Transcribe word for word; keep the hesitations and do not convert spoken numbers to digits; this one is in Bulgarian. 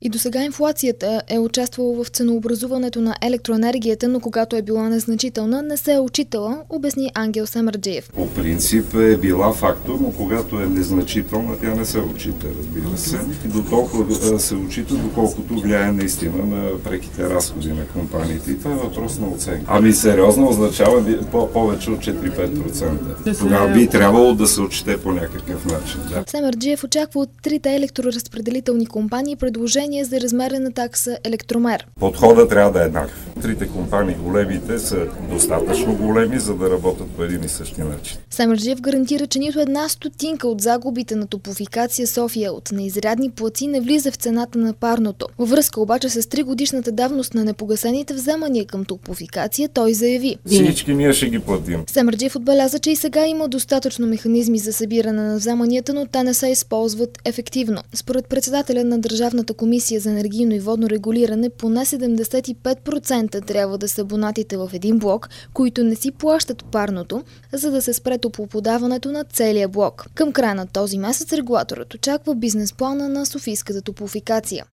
И досега инфлацията е участвала в ценообразуването на електроенергията, но когато е била незначителна, не се е отчитала, обясни Ангел Семерджиев. По принцип е била фактор, но когато е незначителна, тя не се отчита, разбира се. И до толкова се отчита, доколкото влияе наистина на преките разходи на компаниите. И това е въпрос на оценка. Ами сериозно означава повече от четири-пет процента. Тогава би трябвало да се отчете по някакъв начин. Да. Семерджиев очаква от трите електроразпределителни компании предложение за размера на такса електромер. Подходът трябва да е еднакъв. Трите компании, големите, са достатъчно големи, за да работят по един и същи начин. Семерджиев гарантира, че нито една стотинка от загубите на Топлофикация София от неизрядни платци не влиза в цената на парното. Във връзка обаче с тригодишната давност на непогасените вземания към Топлофикация, той заяви: всички ние ще ги платим. Семерджиев отбеляза, че и сега има достатъчно механизми за събиране на вземанията, но те не се използват ефективно. Според председателя на Държавната комисия за енергийно и водно регулиране, поне седемдесет и пет процента трябва да са абонатите в един блок, които не си плащат парното, за да се спре топлоподаването на целия блок. Към края на този месец регулаторът очаква бизнес плана на Софийската Топлофикация.